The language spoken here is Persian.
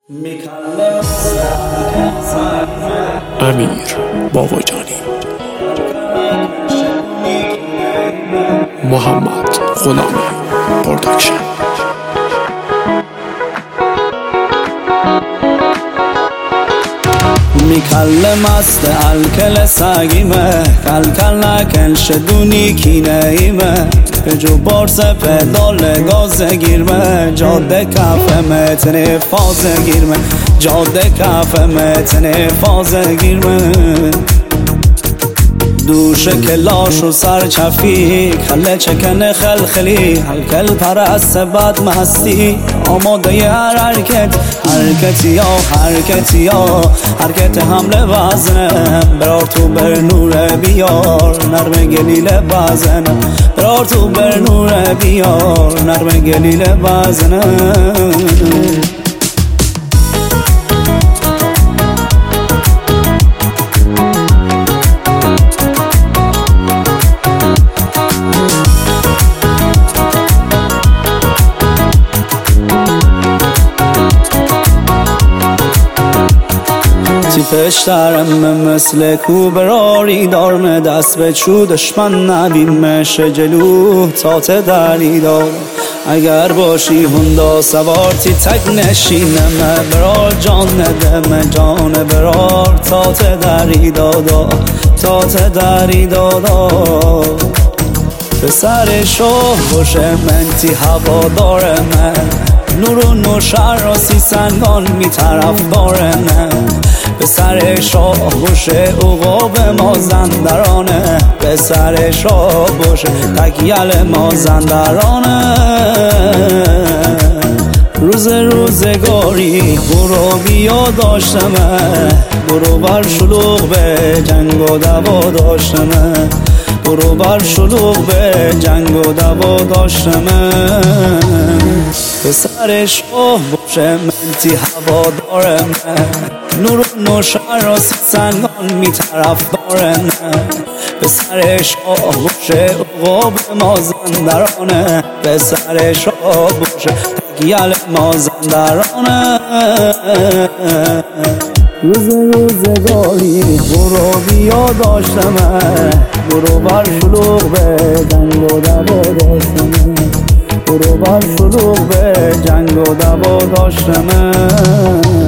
امیر باباجانی، محمد غلامی پروداکشن. میکلم است الکل سگیمه کل نکن شدونی کینهیمه به جو بارس پدال گاز گیرمه جاده کف متن فاز گیرمه جاده کف متن فاز گیرمه دوش کلاش و سر چفی خله چکن خلخلی هلکل پرست بد مستی آماده هر حرکتی حرکت حمله وزنه برار تو بر نور بیار نرم گلیل وزنه برار تو بر نور بیار نرم گلیل وزنه تیپش درمه مثل کوبراری دارمه دست به چو دشمن نبیمش جلو تات دری دار اگر باشی هندا سوارتی تک نشینمه برار جان ندمه جان برار تات دری دادا تات دری دادا پسر شاه باشه منتی هوا دارمه نور و نوشر راسی سنگان می طرف دارمه پسر شاه باشه عقاب مازندرانه پسر شاه باشه تکیل مازندرانه روزگاری برو بیا داشتمه برو بر شلوغ به جنگ و دوا داشتمه برو بر شلوغ به جنگ و دوا داشتمه پسر شاه باشه منتی هوا دارمه نور و نوشر راسی سنگان می طرف دارمه پسر شاه باشه عقاب مازندرانه پسر شاه باشه تکیل مازندرانه روزگاری برو بیا داشتمه برو بر شلوغ به جنگ و دوا داشتمه برو بر شلوغ به جنگ و دوا داشتمه